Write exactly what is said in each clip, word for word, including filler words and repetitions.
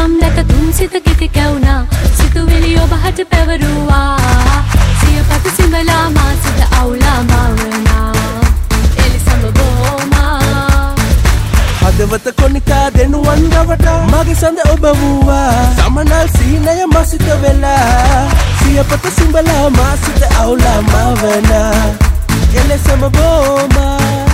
හුරුකම් දැක තුන් සිත කිති කැවුනා සිතුවිලි ඔබ හට පැවරුවා සියපත සිඹලා මා සිත අවුලා මවනා එලිසම බොමා හදවත කොනිකා දෙනුවන් රවටා මගේ සඳ ඔබ වූවා සමනල් සීනය මසිත වෙලා සියපත සිඹලා මා සිත අවුලා මවනා එලෙසම බොමා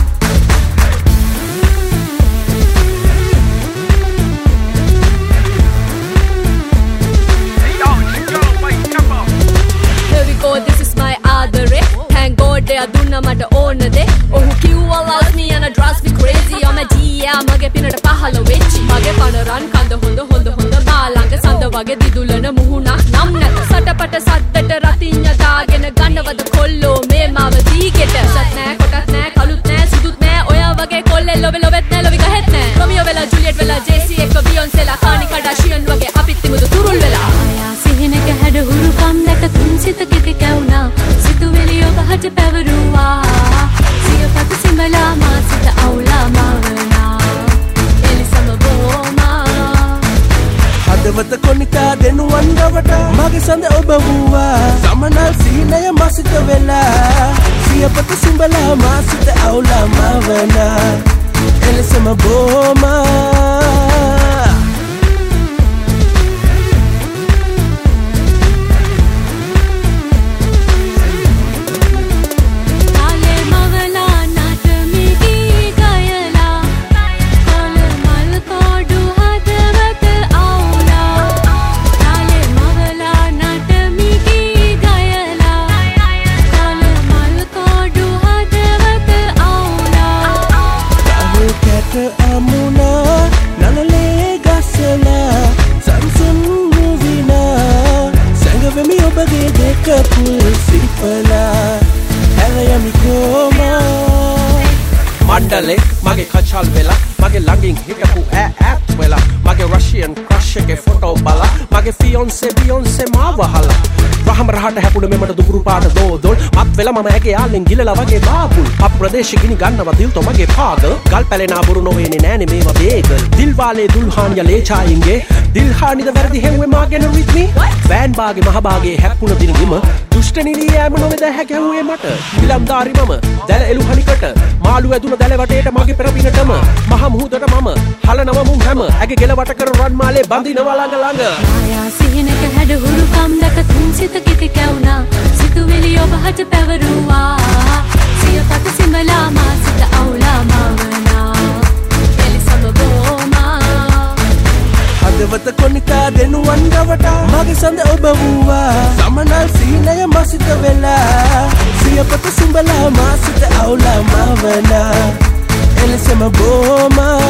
This is my adore. Thank God they are doing mata own de. Oh Q allows me and it drives me crazy. I'm a D yeah, mage pinata pahala vechi. Mage panaran kanda honda honda honda balanga sanda wage didulana muhuna nam nata satapata sattata ratinya daagena gannawada kollo me mawa digeta sat nae kotat nae kalut nae sudut nae oya wage kolle lobe lobet nae lobi gahet nae Romeo vela Juliet vela J C ekka Beyonce la Khani Kardashian wage apit timudu turul vela aya sihineka hada hurukam daka tun sita kiti kauna සිතුවිලි ඔබ හට පැවරුවා සියපත සිඹලා මා සිත අවුලා මවනා එලිසම බොමා හදවත කොනිකා දෙනුවන් රවටා මගේ සඳ ඔබ වූවා සමනල් සීනය මසිත වෙලා සියපත සිඹලා මා සිත අවුලා මවනා එලිසම බොමා Mandale, mage kachal vela, mage langing hikapu ඈ ඈත් වෙලා mage Russian crush එකේ photo බලා mage fiance Beyonce මාව හලා රහම රහට හැපුණ මෙමට දුගුරු පාට දෝදොල් මත් වෙලා මම ඇගේ යාලෙන් ගිලලා වගේ බාබුල් අප ප්‍රදේශෙ ගිනි ගන්නවා දිල් තෝ මගේ පාගල් ගල් පැලෙනා බුරු නොවේනේ නෑනේ මේවා බේගල් දිල් වාලේ දුල්හාන් යලේ චායින්ගේ දිල්හානිද වැරදි හෙව්වේ මාගෙන with me වෑන් බාගේ මහ බාගේ හැප්පුණ දින විම දුෂ්ට නිලියෑම නොවේද හැකැව්වේ මට විලම්දාරි මම දැල එළු හනිකට මාළු ඇදුන දැල වටේට මගේ පෙරපිනටම මහ මුහුදට මම හලනව මුම් හැම ඇගේ ගෙල වට කර රන් මාලේ බඳිනවා ළඟ ළඟ ආයා සිහිනක හැඩ හුරුකම් දැක තුන් සිත කිති කැවුනා සිතුවිලි ඔබ හට පැවරුවා සියපත සිඹලා මා සිත අවුලා මවනා එලිසම බොමා හදවත කොනිකා දෙනුවන් රවටා මගේ සඳ ඔබ වූවා සමනල් සීනය මසිත වෙලා සියපත සිඹලා මා සිත අවුලා මවනා එලෙසම බොමා